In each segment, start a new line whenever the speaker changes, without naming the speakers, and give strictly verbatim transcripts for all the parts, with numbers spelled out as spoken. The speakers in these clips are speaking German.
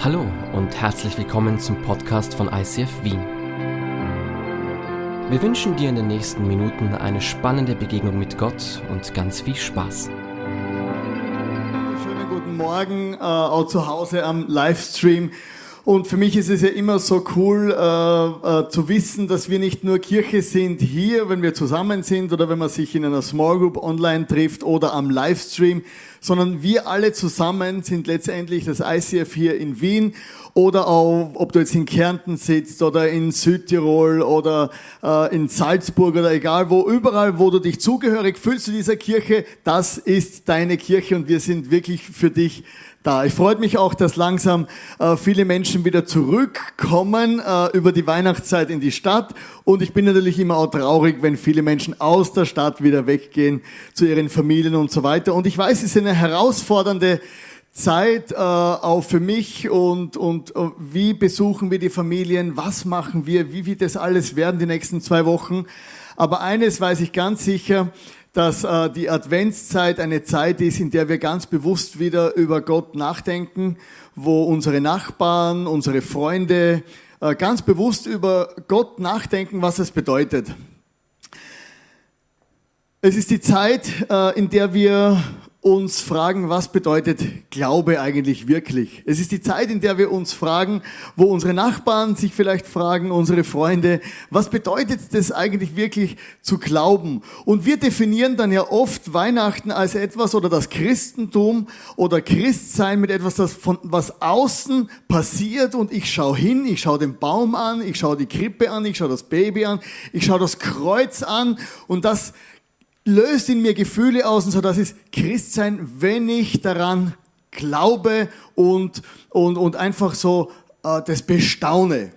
Hallo und herzlich willkommen zum Podcast von I C F Wien. Wir wünschen dir in den nächsten Minuten eine spannende Begegnung mit Gott und ganz viel Spaß.
Schönen guten Morgen, äh, auch zu Hause am Livestream. Und für mich ist es ja immer so cool äh, äh, zu wissen, dass wir nicht nur Kirche sind hier, wenn wir zusammen sind oder wenn man sich in einer Small Group online trifft oder am Livestream, sondern wir alle zusammen sind letztendlich das I C F hier in Wien oder auch, ob du jetzt in Kärnten sitzt oder in Südtirol oder äh, in Salzburg oder egal wo, überall, wo du dich zugehörig fühlst zu dieser Kirche, das ist deine Kirche und wir sind wirklich für dich da. Ich freue mich auch, dass langsam äh, viele Menschen wieder zurückkommen äh, über die Weihnachtszeit in die Stadt und ich bin natürlich immer auch traurig, wenn viele Menschen aus der Stadt wieder weggehen zu ihren Familien und so weiter. Und ich weiß, es ist eine herausfordernde Zeit äh, auch für mich und, und uh, wie besuchen wir die Familien, was machen wir, wie wird das alles werden die nächsten zwei Wochen. Aber eines weiß ich ganz sicher, dass äh, die Adventszeit eine Zeit ist, in der wir ganz bewusst wieder über Gott nachdenken, wo unsere Nachbarn, unsere Freunde äh, ganz bewusst über Gott nachdenken, was es bedeutet. Es ist die Zeit, äh, in der wir uns fragen, was bedeutet Glaube eigentlich wirklich? Es ist die Zeit, in der wir uns fragen, wo unsere Nachbarn sich vielleicht fragen, unsere Freunde, was bedeutet das eigentlich wirklich zu glauben? Und wir definieren dann ja oft Weihnachten als etwas oder das Christentum oder Christsein mit etwas, das von was außen passiert und ich schaue hin, ich schaue den Baum an, ich schaue die Krippe an, ich schaue das Baby an, ich schaue das Kreuz an und das löst in mir Gefühle aus und so, das ist Christsein, wenn ich daran glaube und, und, und einfach so äh, das bestaune.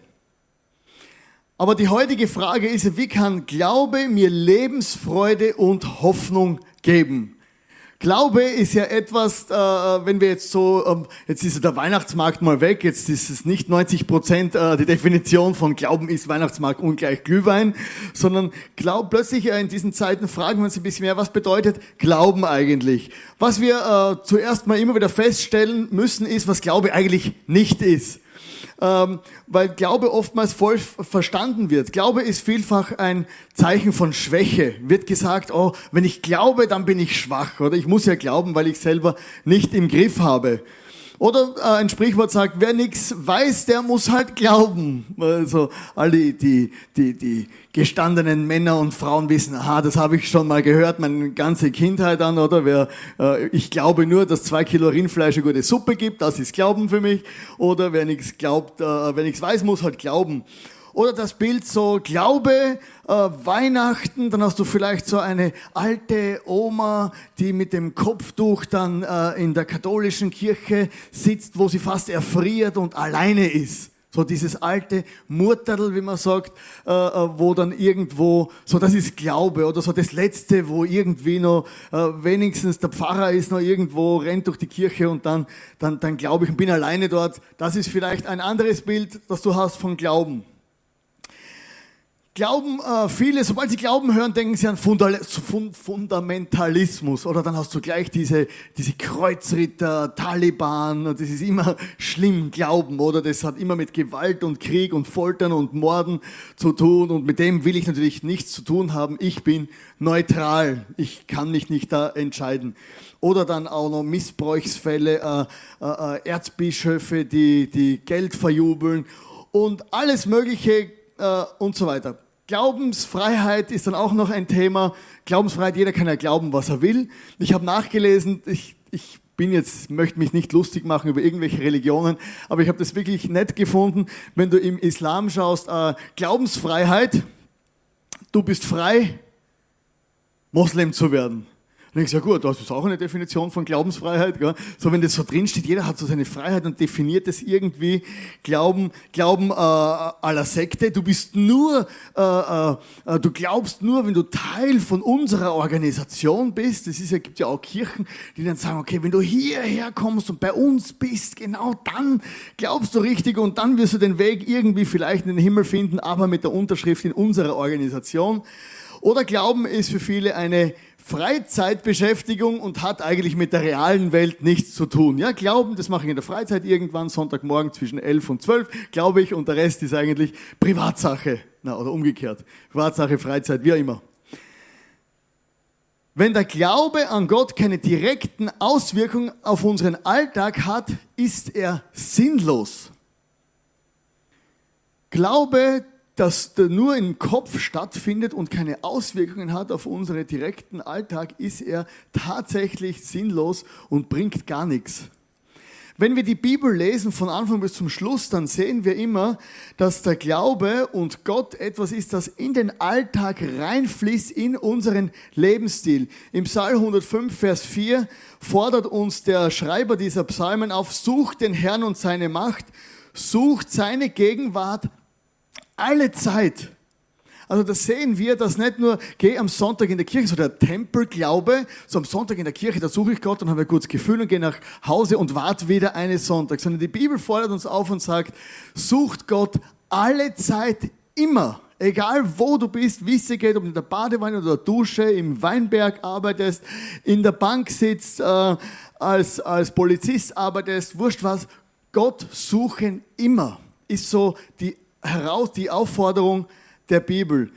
Aber die heutige Frage ist, wie kann Glaube mir Lebensfreude und Hoffnung geben? Glaube ist ja etwas, äh, wenn wir jetzt so, ähm, jetzt ist der Weihnachtsmarkt mal weg, jetzt ist es nicht neunzig Prozent äh, die Definition von Glauben ist Weihnachtsmarkt ungleich Glühwein, sondern glaub, plötzlich äh, in diesen Zeiten fragen wir uns ein bisschen mehr, was bedeutet Glauben eigentlich? Was wir äh, zuerst mal immer wieder feststellen müssen, ist, was Glaube eigentlich nicht ist. Ähm, weil Glaube oftmals voll verstanden wird. Glaube ist vielfach ein Zeichen von Schwäche. Wird gesagt, oh, wenn ich glaube, dann bin ich schwach. Oder ich muss ja glauben, weil ich selber nicht im Griff habe. Oder äh, ein Sprichwort sagt, wer nichts weiß, der muss halt glauben. Also alle die, die, die gestandenen Männer und Frauen wissen, aha, das habe ich schon mal gehört, meine ganze Kindheit an, oder? Wer, äh, ich glaube nur, dass zwei Kilo Rindfleisch eine gute Suppe gibt, das ist Glauben für mich. Oder wer nichts glaubt, äh, wer nichts weiß, muss halt glauben. Oder das Bild so, Glaube, äh, Weihnachten, dann hast du vielleicht so eine alte Oma, die mit dem Kopftuch dann äh, in der katholischen Kirche sitzt, wo sie fast erfriert und alleine ist. So dieses alte Murterl, wie man sagt, äh, wo dann irgendwo, so das ist Glaube oder so das Letzte, wo irgendwie noch äh, wenigstens der Pfarrer ist, noch irgendwo rennt durch die Kirche und dann, dann, dann glaube ich und bin alleine dort. Das ist vielleicht ein anderes Bild, das du hast von Glauben. Glauben, äh, viele, sobald sie Glauben hören, denken sie an Fundal- Fund- Fundamentalismus. Oder dann hast du gleich diese, diese Kreuzritter, Taliban, und das ist immer schlimm, Glauben, oder? Das hat immer mit Gewalt und Krieg und Foltern und Morden zu tun und mit dem will ich natürlich nichts zu tun haben. Ich bin neutral. Ich kann mich nicht da entscheiden. Oder dann auch noch Missbrauchsfälle, äh, äh, Erzbischöfe, die, die Geld verjubeln und alles Mögliche, äh, und so weiter. Glaubensfreiheit ist dann auch noch ein Thema. Glaubensfreiheit, jeder kann ja glauben, was er will. Ich habe nachgelesen, ich, ich bin jetzt, möchte mich nicht lustig machen über irgendwelche Religionen, aber ich habe das wirklich nett gefunden, wenn du im Islam schaust, äh, Glaubensfreiheit, du bist frei, Moslem zu werden. Und ich sage, ja gut, das ist auch eine Definition von Glaubensfreiheit. Gell? So, wenn das so drin steht, jeder hat so seine Freiheit und definiert das irgendwie. Glauben, Glauben äh, aller Sekte. Du bist nur, äh, äh, du glaubst nur, wenn du Teil von unserer Organisation bist. Es ist ja, gibt ja auch Kirchen, die dann sagen, okay, wenn du hierher kommst und bei uns bist, genau dann glaubst du richtig und dann wirst du den Weg irgendwie vielleicht in den Himmel finden, aber mit der Unterschrift in unserer Organisation. Oder Glauben ist für viele eine Freizeitbeschäftigung und hat eigentlich mit der realen Welt nichts zu tun. Ja, Glauben, das mache ich in der Freizeit irgendwann, Sonntagmorgen zwischen elf und zwölf, glaube ich, und der Rest ist eigentlich Privatsache. Na, oder umgekehrt. Privatsache, Freizeit, wie auch immer. Wenn der Glaube an Gott keine direkten Auswirkungen auf unseren Alltag hat, ist er sinnlos. Glaube, das nur im Kopf stattfindet und keine Auswirkungen hat auf unseren direkten Alltag, ist er tatsächlich sinnlos und bringt gar nichts. Wenn wir die Bibel lesen, von Anfang bis zum Schluss, dann sehen wir immer, dass der Glaube und Gott etwas ist, das in den Alltag reinfließt, in unseren Lebensstil. Im Psalm hundertfünf, Vers vier fordert uns der Schreiber dieser Psalmen auf: Sucht den Herrn und seine Macht, sucht seine Gegenwart alle Zeit. Also da sehen wir, dass nicht nur, geh am Sonntag in der Kirche, so der Tempelglaube, so am Sonntag in der Kirche, da suche ich Gott und habe ein gutes Gefühl und gehe nach Hause und warte wieder einen Sonntag. Sondern die Bibel fordert uns auf und sagt, sucht Gott alle Zeit immer. Egal wo du bist, wie es dir geht, ob du in der Badewanne oder der Dusche, im Weinberg arbeitest, in der Bank sitzt, äh, als, als Polizist arbeitest, wurscht was, Gott suchen immer, ist so die heraus die Aufforderung der Bibel.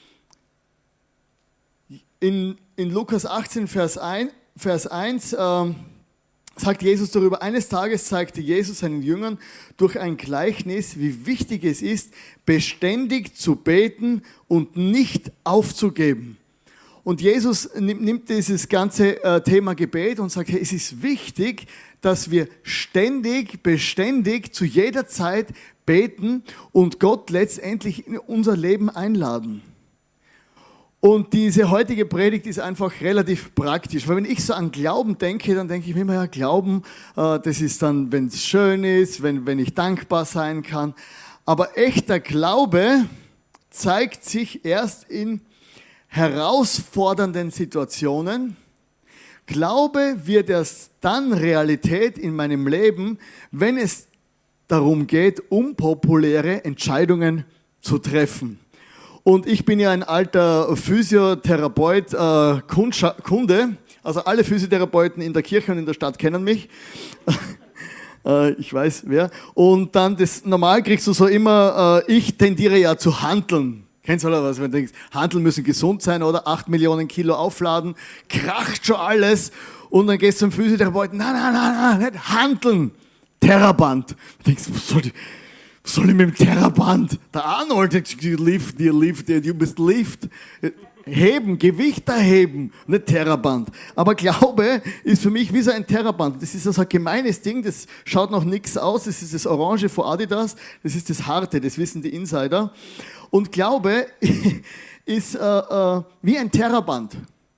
In, in Lukas achtzehn, Vers eins, Vers eins äh, sagt Jesus darüber, eines Tages zeigte Jesus seinen Jüngern durch ein Gleichnis, wie wichtig es ist, beständig zu beten und nicht aufzugeben. Und Jesus nimmt dieses ganze äh, Thema Gebet und sagt, hey, es ist wichtig, dass wir ständig, beständig, zu jeder Zeit beten und Gott letztendlich in unser Leben einladen. Und diese heutige Predigt ist einfach relativ praktisch, weil wenn ich so an Glauben denke, dann denke ich mir immer, ja, Glauben, äh, das ist dann, wenn es schön ist, wenn, wenn ich dankbar sein kann. Aber echter Glaube zeigt sich erst in herausfordernden Situationen. Glaube wird erst dann Realität in meinem Leben, wenn es darum geht, unpopuläre Entscheidungen zu treffen. Und ich bin ja ein alter Physiotherapeut, äh, Kunde, also alle Physiotherapeuten in der Kirche und in der Stadt kennen mich. äh, ich weiß wer. Und dann das, normal kriegst du so immer, äh, ich tendiere ja zu handeln. Kennst du oder was, wenn du denkst, Handeln müssen gesund sein, oder? Acht Millionen Kilo aufladen, kracht schon alles. Und dann gehst du zum Physiotherapeuten, nein, nein, nein, nein, nicht handeln. Terraband. Du denkst, was soll ich, was soll ich mit dem Terraband? Der Arnold, you lift, you lift, you must lift. Heben, Gewicht erheben, nicht Terraband. Aber Glaube ist für mich wie so ein Terraband. Das ist also ein gemeines Ding, das schaut noch nichts aus. Das ist das Orange von Adidas, das ist das Harte, das wissen die Insider. Und Glaube ist äh, äh, wie ein Terraband.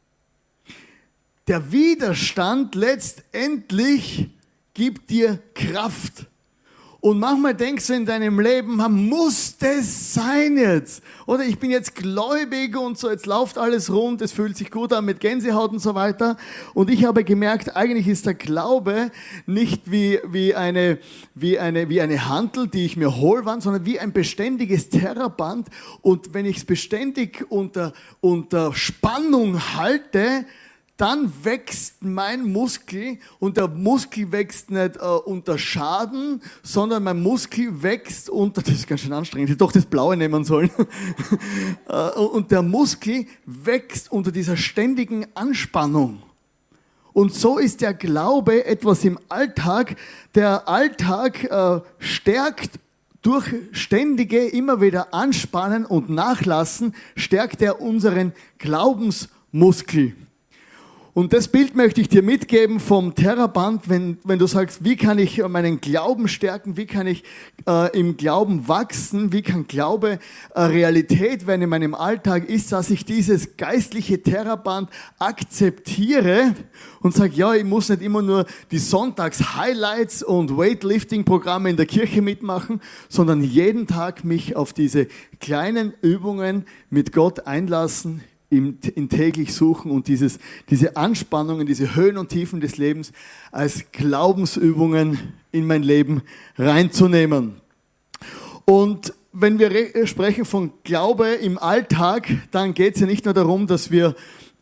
Der Widerstand letztendlich gibt dir Kraft. Und manchmal denkst du in deinem Leben, muss das sein jetzt? Oder ich bin jetzt gläubig und so, jetzt läuft alles rund, es fühlt sich gut an mit Gänsehaut und so weiter. Und ich habe gemerkt, eigentlich ist der Glaube nicht wie, wie eine, wie eine, wie eine Hantel, die ich mir hole, sondern wie ein beständiges Terraband. Und wenn ich es beständig unter, unter Spannung halte, dann wächst mein Muskel, und der Muskel wächst nicht äh, unter Schaden, sondern mein Muskel wächst unter, das ist ganz schön anstrengend, ich hätte doch das Blaue nehmen sollen, äh, und der Muskel wächst unter dieser ständigen Anspannung. Und so ist der Glaube etwas im Alltag. Der Alltag äh, stärkt durch ständige, immer wieder Anspannen und Nachlassen, stärkt er unseren Glaubensmuskel. Und das Bild möchte ich dir mitgeben vom Terraband, wenn, wenn du sagst, wie kann ich meinen Glauben stärken, wie kann ich äh, im Glauben wachsen, wie kann Glaube äh, Realität werden in meinem Alltag, ist, dass ich dieses geistliche Terraband akzeptiere und sage, ja, ich muss nicht immer nur die Sonntags-Highlights und Weightlifting-Programme in der Kirche mitmachen, sondern jeden Tag mich auf diese kleinen Übungen mit Gott einlassen, Im, in täglich suchen und dieses, diese Anspannungen, diese Höhen und Tiefen des Lebens als Glaubensübungen in mein Leben reinzunehmen. Und wenn wir re- sprechen von Glaube im Alltag, dann geht es ja nicht nur darum, dass wir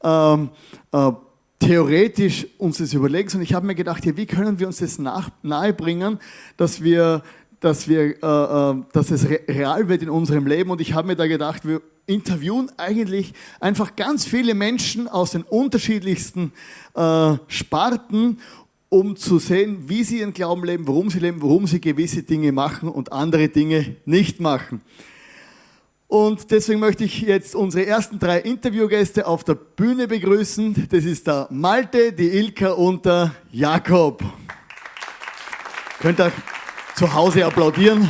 ähm, äh, theoretisch uns das überlegen, sondern ich habe mir gedacht, ja, wie können wir uns das nach, nahebringen, dass wir, dass wir, äh, äh, dass es re- real wird in unserem Leben. Und ich habe mir da gedacht, wir interviewen eigentlich einfach ganz viele Menschen aus den unterschiedlichsten äh, Sparten, um zu sehen, wie sie ihren Glauben leben, warum sie leben, warum sie gewisse Dinge machen und andere Dinge nicht machen. Und deswegen möchte ich jetzt unsere ersten drei Interviewgäste auf der Bühne begrüßen. Das ist der Malte, die Ilka und der Jakob. Könnt ihr zu Hause applaudieren?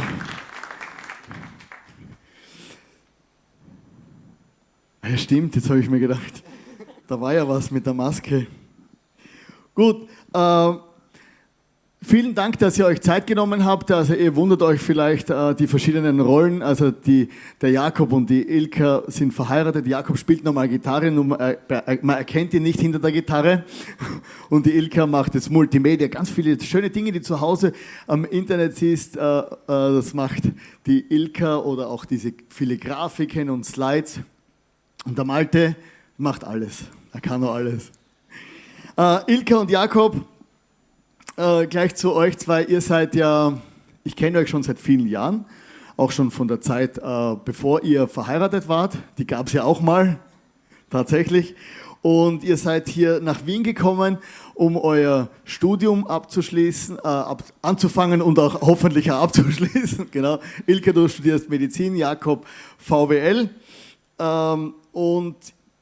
Ja, stimmt, jetzt habe ich mir gedacht, da war ja was mit der Maske. Gut, äh, vielen Dank, dass ihr euch Zeit genommen habt. Also ihr wundert euch vielleicht äh, die verschiedenen Rollen. Also die, der Jakob und die Ilka sind verheiratet. Jakob spielt nochmal Gitarre, nur man, äh, man erkennt ihn nicht hinter der Gitarre. Und die Ilka macht jetzt Multimedia, ganz viele schöne Dinge, die zu Hause am Internet siehst. Äh, äh, das macht die Ilka oder auch diese viele Grafiken und Slides. Und der Malte macht alles. Er kann nur alles. Äh, Ilka und Jakob, Äh, gleich zu euch zwei, ihr seid ja, ich kenne euch schon seit vielen Jahren, auch schon von der Zeit, äh, bevor ihr verheiratet wart, die gab es ja auch mal, tatsächlich, und ihr seid hier nach Wien gekommen, um euer Studium abzuschließen, äh, ab, anzufangen und auch hoffentlich auch abzuschließen, genau. Ilka, du studierst Medizin, Jakob V W L, ähm, und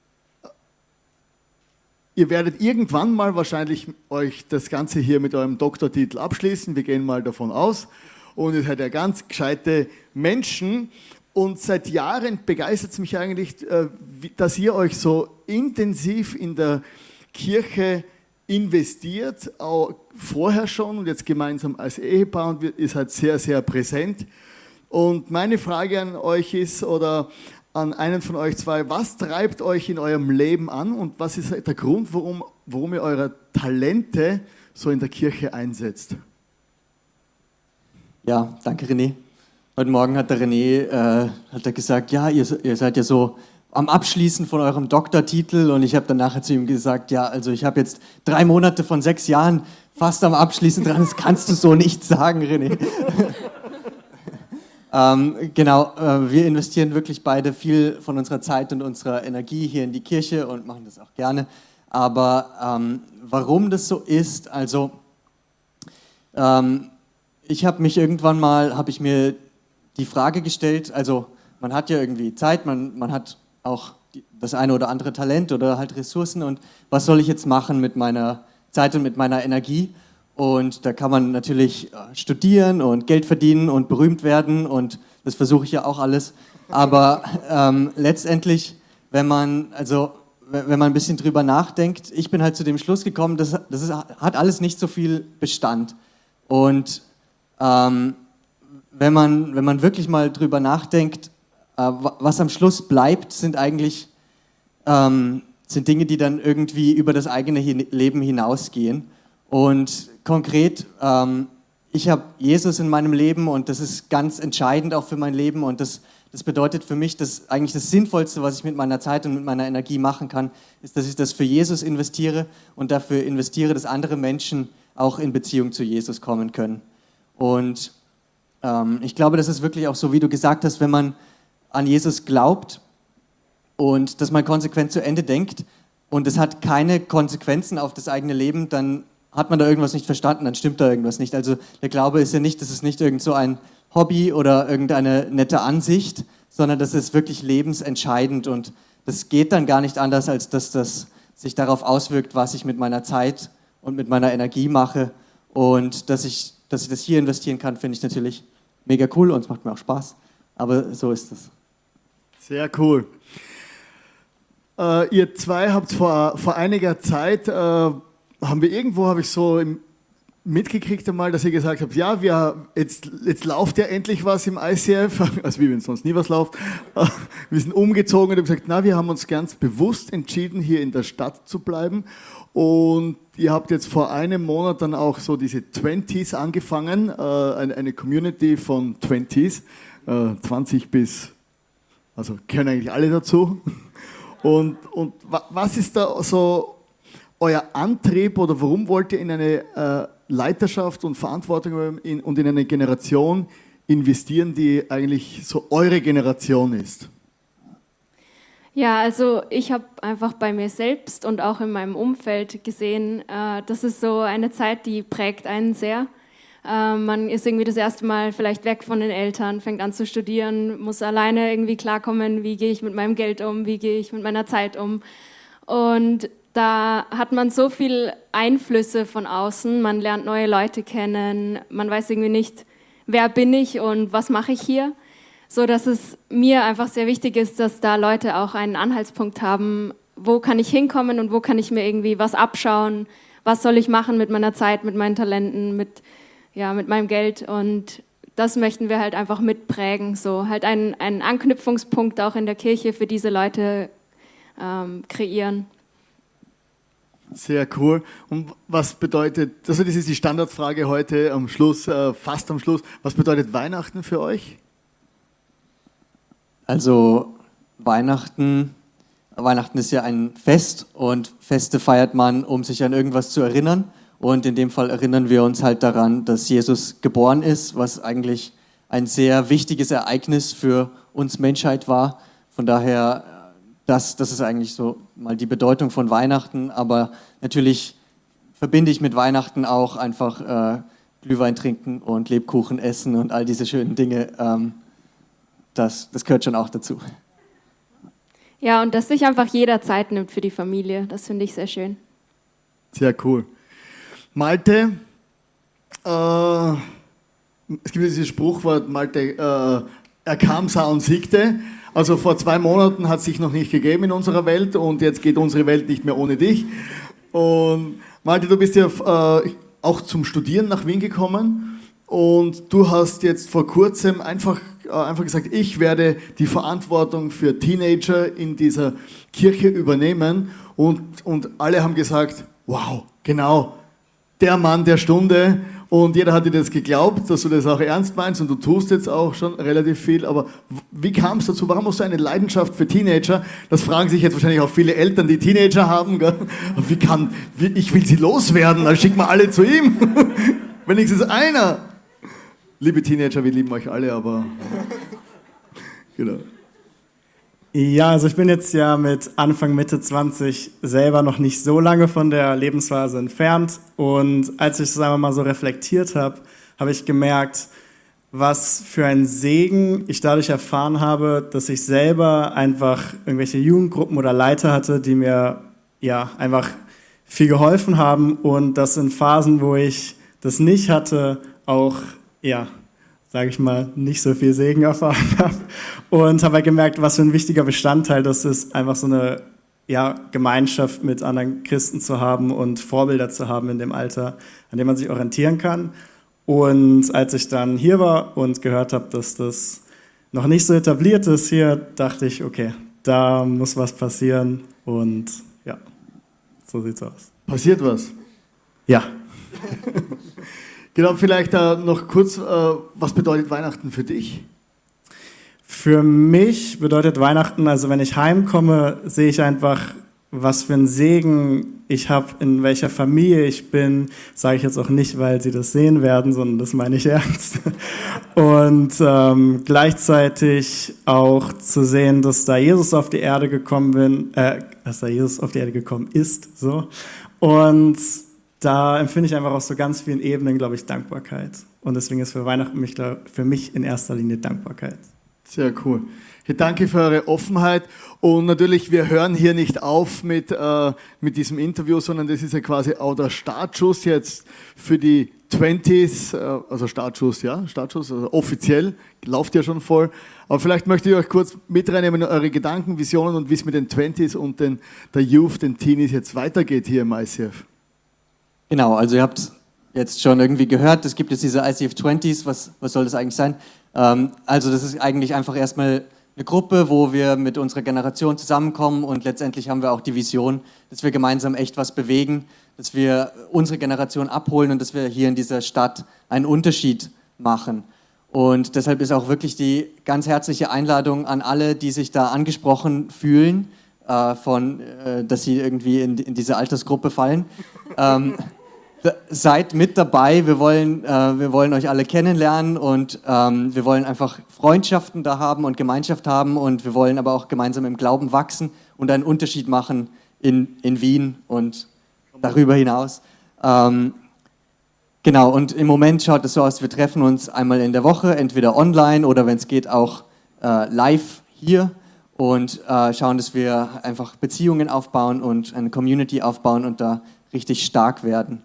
ihr werdet irgendwann mal wahrscheinlich euch das Ganze hier mit eurem Doktortitel abschließen. Wir gehen mal davon aus. Und ihr seid ja ganz gescheite Menschen. Und seit Jahren begeistert es mich eigentlich, dass ihr euch so intensiv in der Kirche investiert, auch vorher schon und jetzt gemeinsam als Ehepaar. Und ihr seid sehr, sehr präsent. Und meine Frage an euch ist, oder an einen von euch zwei, was treibt euch in eurem Leben an und was ist der Grund, warum, warum ihr eure Talente so in der Kirche einsetzt?
Ja, danke René. Heute Morgen hat der René äh, hat er gesagt, ja, ihr, ihr seid ja so am Abschließen von eurem Doktortitel, und ich habe dann nachher zu ihm gesagt, ja, also ich habe jetzt drei Monate von sechs Jahren fast am Abschließen dran, das kannst du so nicht sagen, René. Ähm, genau, äh, wir investieren wirklich beide viel von unserer Zeit und unserer Energie hier in die Kirche und machen das auch gerne. Aber ähm, warum das so ist, also ähm, ich habe mich irgendwann mal, habe ich mir die Frage gestellt, also man hat ja irgendwie Zeit, man, man hat auch die, das eine oder andere Talent oder halt Ressourcen, und was soll ich jetzt machen mit meiner Zeit und mit meiner Energie? Und da kann man natürlich studieren und Geld verdienen und berühmt werden, und das versuche ich ja auch alles. Aber ähm, letztendlich, wenn man, also, wenn man ein bisschen drüber nachdenkt, ich bin halt zu dem Schluss gekommen, das, das ist, hat alles nicht so viel Bestand. Und ähm, wenn man, wenn man wirklich mal drüber nachdenkt, äh, was am Schluss bleibt, sind eigentlich ähm, sind Dinge, die dann irgendwie über das eigene Leben hinausgehen. Und konkret, ähm, ich habe Jesus in meinem Leben, und das ist ganz entscheidend auch für mein Leben, und das, das bedeutet für mich, dass eigentlich das Sinnvollste, was ich mit meiner Zeit und mit meiner Energie machen kann, ist, dass ich das für Jesus investiere und dafür investiere, dass andere Menschen auch in Beziehung zu Jesus kommen können. Und ähm, ich glaube, das ist wirklich auch so, wie du gesagt hast, wenn man an Jesus glaubt und dass man konsequent zu Ende denkt und es hat keine Konsequenzen auf das eigene Leben, dann hat man da irgendwas nicht verstanden, dann stimmt da irgendwas nicht. Also der Glaube ist ja nicht, das ist nicht irgend so ein Hobby oder irgendeine nette Ansicht, sondern das ist wirklich lebensentscheidend, und das geht dann gar nicht anders, als dass das sich darauf auswirkt, was ich mit meiner Zeit und mit meiner Energie mache, und dass ich, dass ich das hier investieren kann, finde ich natürlich mega cool, und es macht mir auch Spaß, aber so ist es.
Sehr cool. Äh, ihr zwei habt vor, vor einiger Zeit äh, haben wir irgendwo, habe ich so im, mitgekriegt einmal, dass ihr gesagt habt, ja, wir, jetzt, jetzt läuft ja endlich was im I C F, also wie wenn sonst nie was läuft. Wir sind umgezogen und haben gesagt, na, wir haben uns ganz bewusst entschieden, hier in der Stadt zu bleiben. Und ihr habt jetzt vor einem Monat dann auch so diese Twenties angefangen, äh, eine, eine Community von Twenties, äh, zwanzig bis, also gehören eigentlich alle dazu. Und, und was ist da so euer Antrieb oder warum wollt ihr in eine äh, Leiterschaft und Verantwortung in, und in eine Generation investieren, die eigentlich so eure Generation ist?
Ja, also ich habe einfach bei mir selbst und auch in meinem Umfeld gesehen, äh, das ist so eine Zeit, die prägt einen sehr. Äh, man ist irgendwie das erste Mal vielleicht weg von den Eltern, fängt an zu studieren, muss alleine irgendwie klarkommen, wie gehe ich mit meinem Geld um, wie gehe ich mit meiner Zeit um. Und da hat man so viel Einflüsse von außen, man lernt neue Leute kennen, man weiß irgendwie nicht, wer bin ich und was mache ich hier. So dass es mir einfach sehr wichtig ist, dass da Leute auch einen Anhaltspunkt haben, wo kann ich hinkommen und wo kann ich mir irgendwie was abschauen, was soll ich machen mit meiner Zeit, mit meinen Talenten, mit, ja, mit meinem Geld, und das möchten wir halt einfach mitprägen, so halt einen, einen Anknüpfungspunkt auch in der Kirche für diese Leute ähm, kreieren.
Sehr cool. Und was bedeutet, also das ist die Standardfrage heute am Schluss, äh, fast am Schluss, was bedeutet Weihnachten für euch?
Also Weihnachten, Weihnachten ist ja ein Fest und Feste feiert man, um sich an irgendwas zu erinnern. Und in dem Fall erinnern wir uns halt daran, dass Jesus geboren ist, was eigentlich ein sehr wichtiges Ereignis für uns Menschheit war. Von daher, das, das ist eigentlich so mal die Bedeutung von Weihnachten. Aber natürlich verbinde ich mit Weihnachten auch einfach äh, Glühwein trinken und Lebkuchen essen und all diese schönen Dinge. Ähm, Das, das gehört schon auch dazu.
Ja, und dass sich einfach jeder Zeit nimmt für die Familie, das finde ich sehr schön.
Sehr cool. Malte, äh, es gibt dieses Spruchwort, Malte, äh, er kam, sah und siegte. Also vor zwei Monaten hat es sich noch nicht gegeben in unserer Welt und jetzt geht unsere Welt nicht mehr ohne dich. Und Malte, du bist ja äh, auch zum Studieren nach Wien gekommen und du hast jetzt vor kurzem einfach einfach gesagt, ich werde die Verantwortung für Teenager in dieser Kirche übernehmen, und, und alle haben gesagt, wow, genau, der Mann der Stunde, und jeder hat dir das geglaubt, dass du das auch ernst meinst und du tust jetzt auch schon relativ viel, aber wie kam es dazu, warum hast du eine Leidenschaft für Teenager? Das fragen sich jetzt wahrscheinlich auch viele Eltern, die Teenager haben, gell? Wie kann, wie, ich will sie loswerden, dann schick mal alle zu ihm, wenigstens einer. Liebe Teenager, wir lieben euch alle, aber genau.
Ja, also ich bin jetzt ja mit Anfang, Mitte zwanzig selber noch nicht so lange von der Lebensphase entfernt, und als ich, sagen wir mal, so reflektiert habe, habe ich gemerkt, was für ein Segen ich dadurch erfahren habe, dass ich selber einfach irgendwelche Jugendgruppen oder Leiter hatte, die mir ja einfach viel geholfen haben, und das in Phasen, wo ich das nicht hatte, auch ja, sage ich mal, nicht so viel Segen erfahren habe, und habe halt gemerkt, was für ein wichtiger Bestandteil das ist, einfach so eine ja, Gemeinschaft mit anderen Christen zu haben und Vorbilder zu haben in dem Alter, an dem man sich orientieren kann. Und als ich dann hier war und gehört habe, dass das noch nicht so etabliert ist hier, dachte ich, okay, da muss was passieren, und ja, so sieht's aus.
Passiert was?
Ja.
Genau, vielleicht äh, noch kurz, äh, was bedeutet Weihnachten für dich?
Für mich bedeutet Weihnachten, also wenn ich heimkomme, sehe ich einfach, was für ein Segen ich habe, in welcher Familie ich bin. Sage ich jetzt auch nicht, weil sie das sehen werden, sondern das meine ich ernst. Und ähm, gleichzeitig auch zu sehen, dass da Jesus auf die Erde gekommen bin, äh, dass da Jesus auf die Erde gekommen ist, so. Und da empfinde ich einfach auf so ganz vielen Ebenen, glaube ich, Dankbarkeit. Und deswegen ist für Weihnachten mich, glaub, für mich in erster Linie Dankbarkeit.
Sehr cool. Ich danke für eure Offenheit, und natürlich, wir hören hier nicht auf mit, äh, mit diesem Interview, sondern das ist ja quasi auch der Startschuss jetzt für die zwanziger, äh, also Startschuss, ja, Startschuss, also offiziell, läuft ja schon voll. Aber vielleicht möchte ich euch kurz mit reinnehmen in eure Gedanken, Visionen und wie es mit den zwanzigern und den, der Youth, den Teenies jetzt weitergeht hier im I C F.
Genau, also ihr habt jetzt schon irgendwie gehört, es gibt jetzt diese I C F zwanzig, was, was soll das eigentlich sein? Ähm, also das ist eigentlich einfach erstmal eine Gruppe, wo wir mit unserer Generation zusammenkommen, und letztendlich haben wir auch die Vision, dass wir gemeinsam echt was bewegen, dass wir unsere Generation abholen und dass wir hier in dieser Stadt einen Unterschied machen. Und deshalb ist auch wirklich die ganz herzliche Einladung an alle, die sich da angesprochen fühlen, äh, von, äh, dass sie irgendwie in, in diese Altersgruppe fallen. Ähm, seid mit dabei, wir wollen, äh, wir wollen euch alle kennenlernen und ähm, wir wollen einfach Freundschaften da haben und Gemeinschaft haben und wir wollen aber auch gemeinsam im Glauben wachsen und einen Unterschied machen in, in Wien und darüber hinaus. Ähm, genau, und im Moment schaut es so aus, wir treffen uns einmal in der Woche, entweder online oder wenn es geht auch äh, live hier und äh, schauen, dass wir einfach Beziehungen aufbauen und eine Community aufbauen und da richtig stark werden.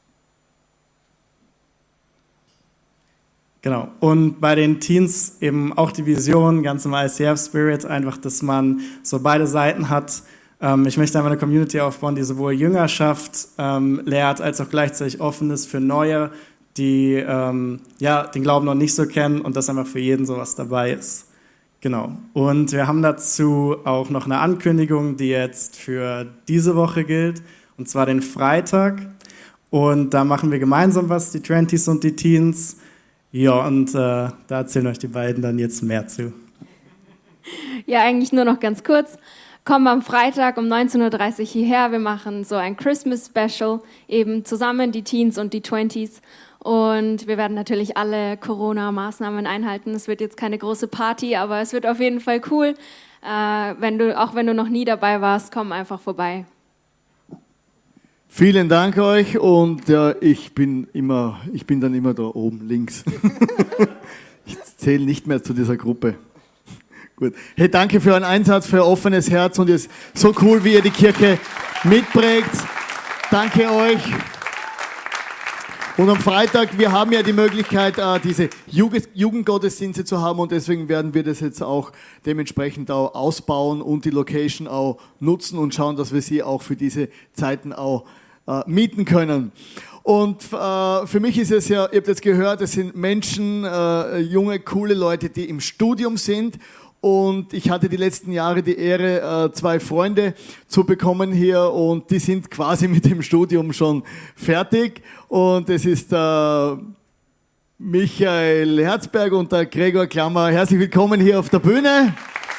Genau. Und bei den Teens eben auch die Vision, ganz im I C F Spirit, einfach, dass man so beide Seiten hat. Ähm, ich möchte einfach eine Community aufbauen, die sowohl Jüngerschaft ähm, lehrt, als auch gleichzeitig offen ist für Neue, die ähm, ja, den Glauben noch nicht so kennen und dass einfach für jeden sowas dabei ist. Genau. Und wir haben dazu auch noch eine Ankündigung, die jetzt für diese Woche gilt, und zwar den Freitag. Und da machen wir gemeinsam was, die Twenties und die Teens. Ja, und äh, da erzählen euch die beiden dann jetzt mehr zu.
Ja, eigentlich nur noch ganz kurz. Kommen am Freitag um neunzehn Uhr dreißig hierher. Wir machen so ein Christmas-Special, eben zusammen, die Teens und die Twenties. Und wir werden natürlich alle Corona-Maßnahmen einhalten. Es wird jetzt keine große Party, aber es wird auf jeden Fall cool. Äh, wenn du, auch wenn du noch nie dabei warst, komm einfach vorbei.
Vielen Dank euch und ja, ich bin immer, ich bin dann immer da oben links. Ich zähle nicht mehr zu dieser Gruppe. Gut. Hey, danke für euren Einsatz, für euer offenes Herz und es ist so cool, wie ihr die Kirche mitprägt. Danke euch. Und am Freitag, wir haben ja die Möglichkeit, diese Jugendgottesdienste zu haben und deswegen werden wir das jetzt auch dementsprechend auch ausbauen und die Location auch nutzen und schauen, dass wir sie auch für diese Zeiten auch äh, mieten können. Und äh, für mich ist es ja, ihr habt jetzt gehört, es sind Menschen, äh, junge, coole Leute, die im Studium sind. Und ich hatte die letzten Jahre die Ehre, äh, zwei Freunde zu bekommen hier und die sind quasi mit dem Studium schon fertig. Und es ist der Michael Herzberg und der Gregor Klammer. Herzlich willkommen hier auf der Bühne.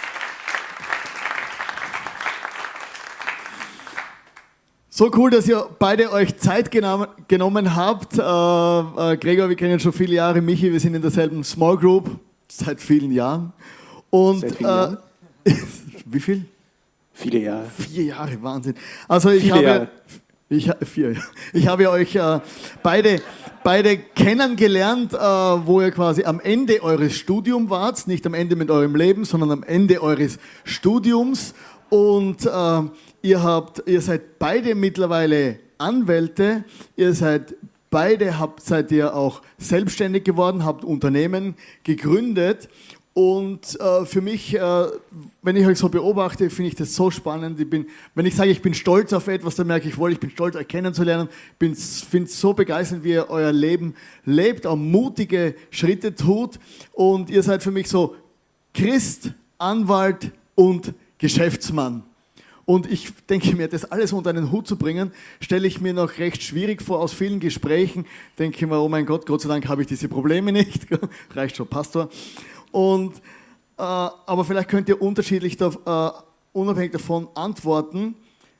So cool, dass ihr beide euch Zeit genommen, genommen habt. Äh, äh, Gregor, wir kennen schon viele Jahre. Michi, wir sind in derselben Small Group seit vielen Jahren. Und äh, wie viel?
Viele Jahre.
Vier Jahre, Wahnsinn. Also ich
Viele
habe,
Jahre.
ich, vier, ich habe euch äh, beide, beide kennengelernt, äh, wo ihr quasi am Ende eures Studiums wart, nicht am Ende mit eurem Leben, sondern am Ende eures Studiums. Und äh, ihr habt, ihr seid beide mittlerweile Anwälte. Ihr seid beide habt, seid ihr auch selbstständig geworden, habt Unternehmen gegründet. Und äh, für mich, äh, wenn ich euch so beobachte, finde ich das so spannend. Ich bin, wenn ich sage, ich bin stolz auf etwas, dann merke ich wohl, ich bin stolz, euch kennenzulernen. Ich finde es so begeisternd, wie ihr euer Leben lebt, auch mutige Schritte tut. Und ihr seid für mich so Christ, Anwalt und Geschäftsmann. Und ich denke mir, das alles unter einen Hut zu bringen, stelle ich mir noch recht schwierig vor aus vielen Gesprächen. Denke ich mir, oh mein Gott, Gott sei Dank habe ich diese Probleme nicht. Reicht schon, Pastor. Und, äh, aber vielleicht könnt ihr unterschiedlich, da, äh, unabhängig davon antworten.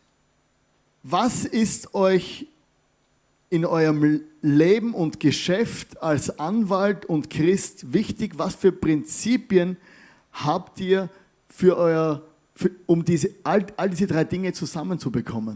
Was ist euch in eurem Leben und Geschäft als Anwalt und Christ wichtig? Was für Prinzipien habt ihr für euer, für, um diese, all, all diese drei Dinge zusammenzubekommen?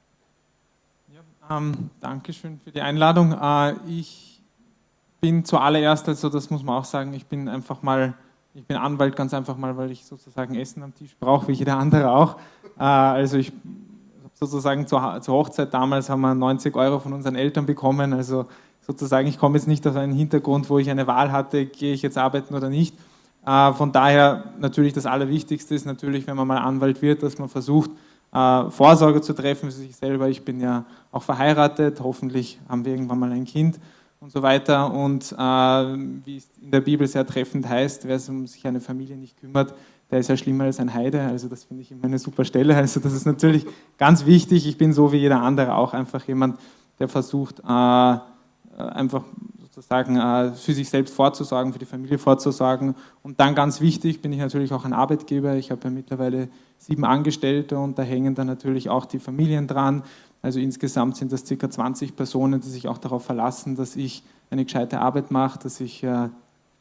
Ja, ähm, Dankeschön für die Einladung. Äh, ich bin zuallererst, also das muss man auch sagen, ich bin einfach mal, ich bin Anwalt ganz einfach mal, weil ich sozusagen Essen am Tisch brauche, wie jeder andere auch. Äh, also ich sozusagen zur, zur Hochzeit damals haben wir neunzig Euro von unseren Eltern bekommen, also sozusagen ich komme jetzt nicht auf einen Hintergrund, wo ich eine Wahl hatte, gehe ich jetzt arbeiten oder nicht. Äh, von daher natürlich das Allerwichtigste ist natürlich, wenn man mal Anwalt wird, dass man versucht, äh, Vorsorge zu treffen für sich selber. Ich bin ja auch verheiratet, hoffentlich haben wir irgendwann mal ein Kind und so weiter. Und äh, wie es in der Bibel sehr treffend heißt, wer um sich eine Familie nicht kümmert, der ist ja schlimmer als ein Heide. Also das finde ich immer eine super Stelle. Also das ist natürlich ganz wichtig. Ich bin so wie jeder andere auch einfach jemand, der versucht, äh, einfach sozusagen äh, für sich selbst vorzusorgen, für die Familie vorzusorgen. Und dann ganz wichtig, bin ich natürlich auch ein Arbeitgeber. Ich habe ja mittlerweile sieben Angestellte und da hängen dann natürlich auch die Familien dran. Also insgesamt sind das ca. zwanzig Personen, die sich auch darauf verlassen, dass ich eine gescheite Arbeit mache, dass ich äh,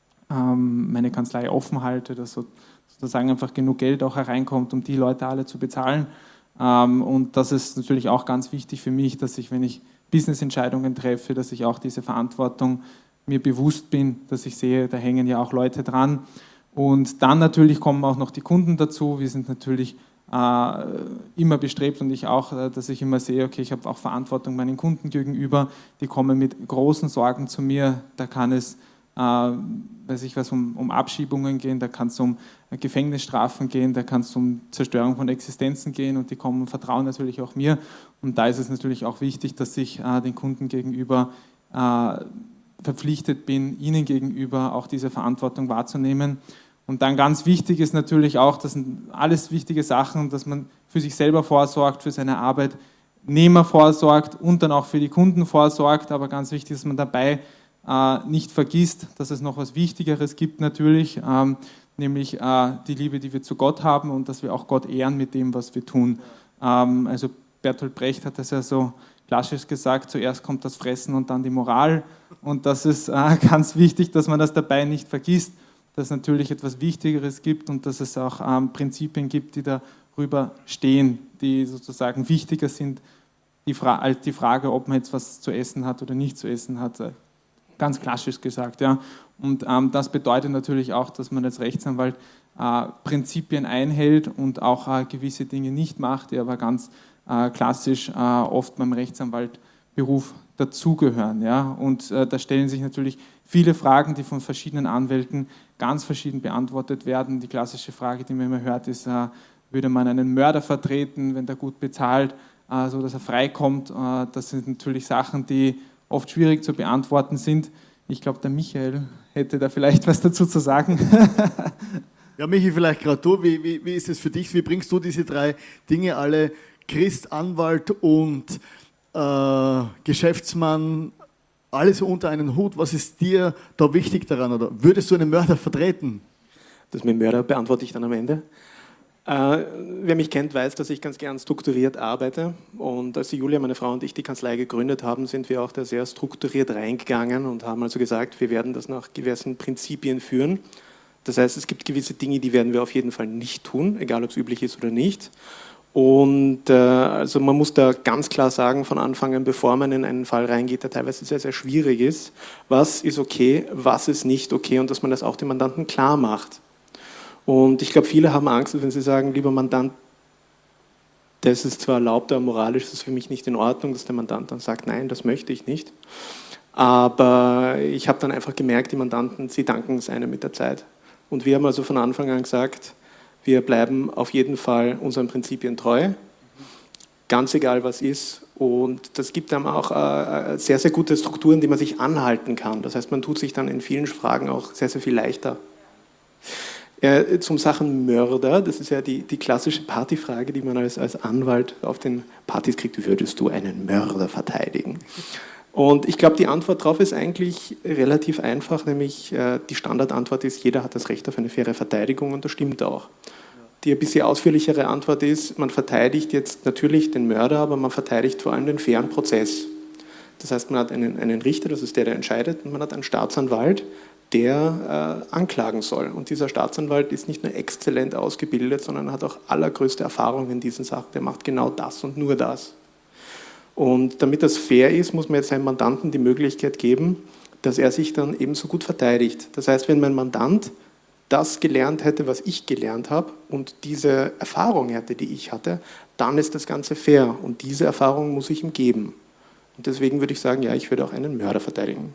ähm, meine Kanzlei offen halte, dass so, sozusagen einfach genug Geld auch hereinkommt, um die Leute alle zu bezahlen. Ähm, und das ist natürlich auch ganz wichtig für mich, dass ich, wenn ich Business-Entscheidungen treffe, dass ich auch diese Verantwortung mir bewusst bin, dass ich sehe, da hängen ja auch Leute dran. Und dann natürlich kommen auch noch die Kunden dazu. Wir sind natürlich äh, immer bestrebt und ich auch, äh, dass ich immer sehe, okay, ich habe auch Verantwortung meinen Kunden gegenüber. Die kommen mit großen Sorgen zu mir. Da kann es, äh, weiß ich was, um, um Abschiebungen gehen, da kann es um Gefängnisstrafen gehen, da kann es um Zerstörung von Existenzen gehen und die kommen und vertrauen natürlich auch mir. Und da ist es natürlich auch wichtig, dass ich äh, den Kunden gegenüber äh, verpflichtet bin, ihnen gegenüber auch diese Verantwortung wahrzunehmen. Und dann ganz wichtig ist natürlich auch, das sind alles wichtige Sachen, dass man für sich selber vorsorgt, für seine Arbeitnehmer vorsorgt und dann auch für die Kunden vorsorgt. Aber ganz wichtig ist, dass man dabei äh, nicht vergisst, dass es noch was Wichtigeres gibt natürlich, ähm, nämlich äh, die Liebe, die wir zu Gott haben und dass wir auch Gott ehren mit dem, was wir tun. Ähm, also Bertolt Brecht hat das ja so klassisch gesagt, zuerst kommt das Fressen und dann die Moral. Und das ist äh, ganz wichtig, dass man das dabei nicht vergisst, dass es natürlich etwas Wichtigeres gibt und dass es auch ähm, Prinzipien gibt, die darüber stehen, die sozusagen wichtiger sind die Fra- als die Frage, ob man jetzt was zu essen hat oder nicht zu essen hat. Ganz klassisch gesagt. Ja. Und ähm, das bedeutet natürlich auch, dass man als Rechtsanwalt äh, Prinzipien einhält und auch äh, gewisse Dinge nicht macht, die aber ganz äh, klassisch äh, oft beim Rechtsanwaltberuf dazugehören. Ja? Und äh, da stellen sich natürlich viele Fragen, die von verschiedenen Anwälten ganz verschieden beantwortet werden. Die klassische Frage, die man immer hört, ist, äh, würde man einen Mörder vertreten, wenn der gut bezahlt, äh, so dass er freikommt? Äh, das sind natürlich Sachen, die oft schwierig zu beantworten sind. Ich glaube, der Michael hätte da vielleicht was dazu zu sagen.
Ja, Michi, vielleicht gerade du. Wie, wie, wie ist es für dich? Wie bringst du diese drei Dinge alle, Christ, Anwalt und äh, Geschäftsmann, alles unter einen Hut? Was ist dir da wichtig daran? Oder würdest du einen Mörder vertreten?
Das mit Mörder beantworte ich dann am Ende. Äh, wer mich kennt, weiß, dass ich ganz gern strukturiert arbeite. Und als die Julia, meine Frau und ich die Kanzlei gegründet haben, sind wir auch da sehr strukturiert reingegangen und haben also gesagt, wir werden das nach gewissen Prinzipien führen. Das heißt, es gibt gewisse Dinge, die werden wir auf jeden Fall nicht tun, egal ob es üblich ist oder nicht. Und äh, also man muss da ganz klar sagen, von Anfang an, bevor man in einen Fall reingeht, der teilweise sehr, sehr schwierig ist, was ist okay, was ist nicht okay und dass man das auch dem Mandanten klar macht. Und ich glaube, viele haben Angst, wenn sie sagen, lieber Mandant, das ist zwar erlaubt, aber moralisch ist es für mich nicht in Ordnung, dass der Mandant dann sagt, nein, das möchte ich nicht. Aber ich habe dann einfach gemerkt, die Mandanten, sie danken es einem mit der Zeit. Und wir haben also von Anfang an gesagt, wir bleiben auf jeden Fall unseren Prinzipien treu, ganz egal was ist. Und das gibt einem auch äh, sehr, sehr gute Strukturen, die man sich anhalten kann. Das heißt, man tut sich dann in vielen Fragen auch sehr, sehr viel leichter. Äh, zum Sachen Mörder, das ist ja die, die klassische Partyfrage, die man als, als Anwalt auf den Partys kriegt, würdest du einen Mörder verteidigen? Und ich glaube, die Antwort darauf ist eigentlich relativ einfach, nämlich äh, die Standardantwort ist, jeder hat das Recht auf eine faire Verteidigung und das stimmt auch. Die ein bisschen ausführlichere Antwort ist, man verteidigt jetzt natürlich den Mörder, aber man verteidigt vor allem den fairen Prozess. Das heißt, man hat einen, einen Richter, das ist der, der entscheidet, und man hat einen Staatsanwalt, der äh, anklagen soll. Und dieser Staatsanwalt ist nicht nur exzellent ausgebildet, sondern hat auch allergrößte Erfahrung in diesen Sachen. Der macht genau das und nur das. Und damit das fair ist, muss man jetzt seinem Mandanten die Möglichkeit geben, dass er sich dann ebenso gut verteidigt. Das heißt, wenn mein Mandant das gelernt hätte, was ich gelernt habe und diese Erfahrung hätte, die ich hatte, dann ist das Ganze fair. Und diese Erfahrung muss ich ihm geben. Und deswegen würde ich sagen, ja, ich würde auch einen Mörder verteidigen.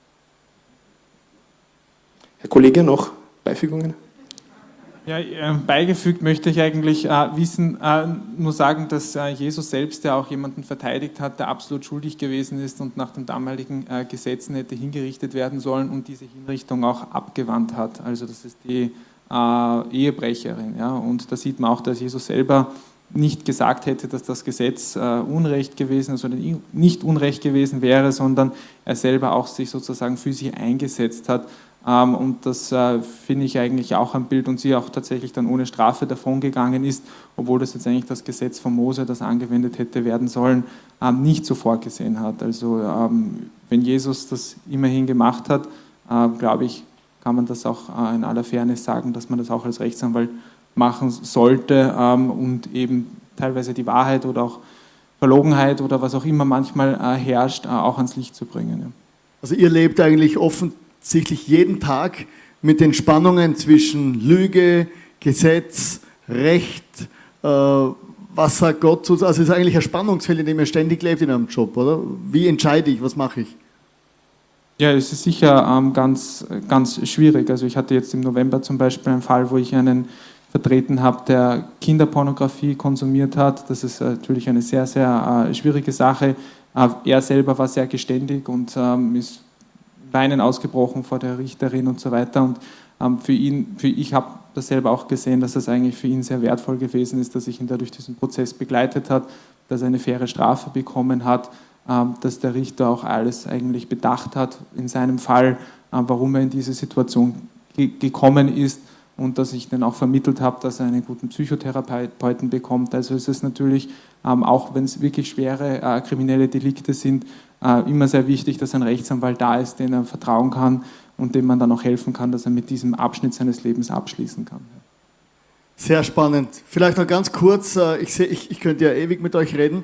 Herr Kollege, noch Beifügungen?
Ja, äh, beigefügt möchte ich eigentlich äh, wissen, äh, nur sagen, dass äh, Jesus selbst ja auch jemanden verteidigt hat, der absolut schuldig gewesen ist und nach den damaligen äh, Gesetzen hätte hingerichtet werden sollen und diese Hinrichtung auch abgewandt hat. Also das ist die äh, Ehebrecherin. Ja? Und da sieht man auch, dass Jesus selber nicht gesagt hätte, dass das Gesetz äh, Unrecht gewesen ist oder nicht Unrecht gewesen wäre, sondern er selber auch sich sozusagen für sie eingesetzt hat. Ähm, und das äh, finde ich eigentlich auch ein Bild und sie auch tatsächlich dann ohne Strafe davongegangen ist, obwohl das jetzt eigentlich das Gesetz von Mose, das angewendet hätte werden sollen, ähm, nicht so vorgesehen hat. Also ähm, wenn Jesus das immerhin gemacht hat, äh, glaube ich, kann man das auch äh, in aller Fairness sagen, dass man das auch als Rechtsanwalt machen sollte ähm, und eben teilweise die Wahrheit oder auch Verlogenheit oder was auch immer manchmal äh, herrscht, äh, auch ans Licht zu bringen. Ja.
Also ihr lebt eigentlich offensichtlich jeden Tag mit den Spannungen zwischen Lüge, Gesetz, Recht, äh, was sagt Gott zu? Also es ist eigentlich ein Spannungsfeld, in dem ihr ständig lebt in eurem Job, oder? Wie entscheide ich, was mache ich?
Ja, es ist sicher ähm, ganz, ganz schwierig. Also ich hatte jetzt im November zum Beispiel einen Fall, wo ich einen vertreten habe, der Kinderpornografie konsumiert hat. Das ist natürlich eine sehr, sehr äh, schwierige Sache. Äh, er selber war sehr geständig und ähm, ist weinen ausgebrochen vor der Richterin und so weiter. Und ähm, für ihn, für ich habe das selber auch gesehen, dass das eigentlich für ihn sehr wertvoll gewesen ist, dass ich ihn da durch diesen Prozess begleitet hat, dass er eine faire Strafe bekommen hat, ähm, dass der Richter auch alles eigentlich bedacht hat in seinem Fall, äh, warum er in diese Situation ge- gekommen ist. Und dass ich dann auch vermittelt habe, dass er einen guten Psychotherapeuten bekommt. Also es ist natürlich, ähm, auch wenn es wirklich schwere äh, kriminelle Delikte sind, äh, immer sehr wichtig, dass ein Rechtsanwalt da ist, den er vertrauen kann und dem man dann auch helfen kann, dass er mit diesem Abschnitt seines Lebens abschließen kann.
Sehr spannend. Vielleicht noch ganz kurz, äh, ich, seh, ich, ich könnte ja ewig mit euch reden.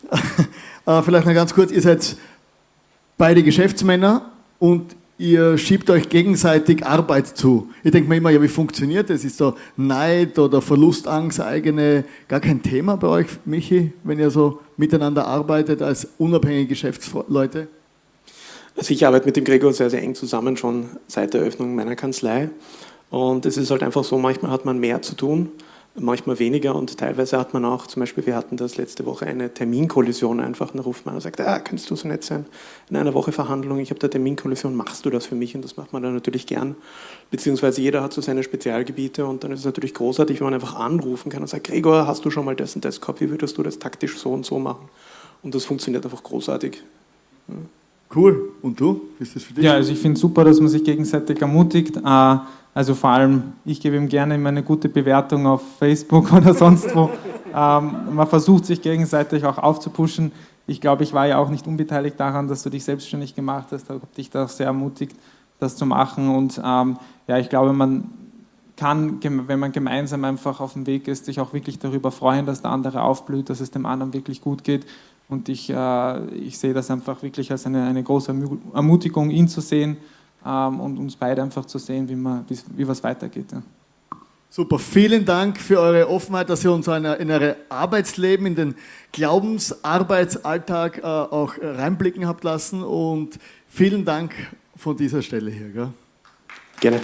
äh, vielleicht noch ganz kurz, ihr seid beide Geschäftsmänner und ihr schiebt euch gegenseitig Arbeit zu. Ich denke mir immer, ja, wie funktioniert das? Ist so Neid oder Verlustangst eigene gar kein Thema bei euch, Michi, wenn ihr so miteinander arbeitet als unabhängige Geschäftsleute?
Also ich arbeite mit dem Gregor sehr, sehr eng zusammen, schon seit der Eröffnung meiner Kanzlei. Und es ist halt einfach so, manchmal hat man mehr zu tun, manchmal weniger und teilweise hat man auch, zum Beispiel wir hatten das letzte Woche, eine Terminkollision einfach, dann ruft man und sagt, ah, könntest du so nett sein, in einer Woche Verhandlung, ich habe da Terminkollision, machst du das für mich? Und das macht man dann natürlich gern, beziehungsweise jeder hat so seine Spezialgebiete und dann ist es natürlich großartig, wenn man einfach anrufen kann und sagt, Gregor, hast du schon mal das und das gehabt, wie würdest du das taktisch so und so machen? Und das funktioniert einfach großartig. Ja.
Cool. Und du? Ist das für dich?
Ja, also ich finde es super, dass man sich gegenseitig ermutigt. Also vor allem, ich gebe ihm gerne immer eine gute Bewertung auf Facebook oder sonst wo. Man versucht sich gegenseitig auch aufzupuschen. Ich glaube, ich war ja auch nicht unbeteiligt daran, dass du dich selbstständig gemacht hast. Ich habe dich da auch sehr ermutigt, das zu machen. Und ja, ich glaube, man kann, wenn man gemeinsam einfach auf dem Weg ist, sich auch wirklich darüber freuen, dass der andere aufblüht, dass es dem anderen wirklich gut geht. Und ich, äh, ich sehe das einfach wirklich als eine, eine große Ermutigung, ihn zu sehen ähm, und uns beide einfach zu sehen, wie, man, wie, wie was weitergeht. Ja.
Super, vielen Dank für eure Offenheit, dass ihr uns in euer Arbeitsleben, in den Glaubensarbeitsalltag äh, auch reinblicken habt lassen. Und vielen Dank von dieser Stelle hier. Gell?
Gerne.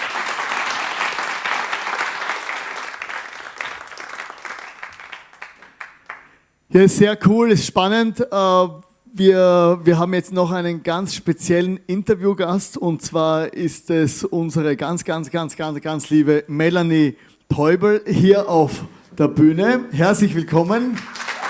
Ja, ist sehr cool, ist spannend. Wir, wir haben jetzt noch einen ganz speziellen Interviewgast und zwar ist es unsere ganz, ganz, ganz, ganz, ganz liebe Melanie Täubel hier auf der Bühne. Herzlich willkommen.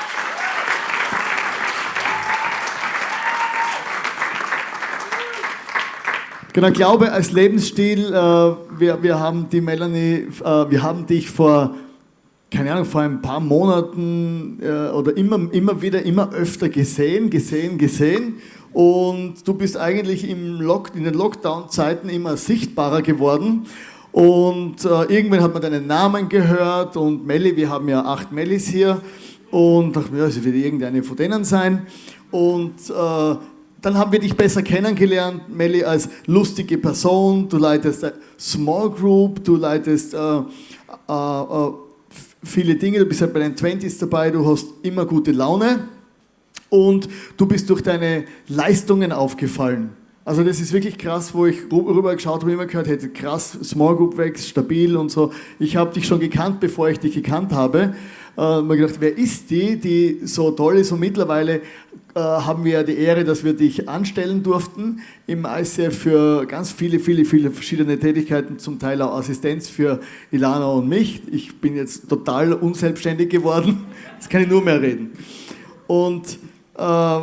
Genau, Glaube als Lebensstil. Wir, wir haben die Melanie, wir haben dich vor keine Ahnung, vor ein paar Monaten äh, oder immer, immer wieder, immer öfter gesehen, gesehen, gesehen. Und du bist eigentlich im Lock, in den Lockdown-Zeiten immer sichtbarer geworden. Und äh, irgendwann hat man deinen Namen gehört und Melli, wir haben ja acht Mellis hier. Und dachte mir, ja, sie wird irgendeine von denen sein. Und äh, dann haben wir dich besser kennengelernt, Melli, als lustige Person. Du leitest eine Small Group, du leitest äh, äh, äh, viele Dinge, du bist halt bei den Twenties dabei, du hast immer gute Laune und du bist durch deine Leistungen aufgefallen. Also das ist wirklich krass, wo ich rüber geschaut habe, immer gehört hätte, krass, Small Group wächst, stabil und so. Ich habe dich schon gekannt, bevor ich dich gekannt habe. Äh, mir gedacht, wer ist die, die so toll ist? Und mittlerweile äh, haben wir ja die Ehre, dass wir dich anstellen durften im I C F für ganz viele, viele, viele verschiedene Tätigkeiten, zum Teil auch Assistenz für Ilana und mich. Ich bin jetzt total unselbstständig geworden, jetzt kann ich nur mehr reden. Und äh,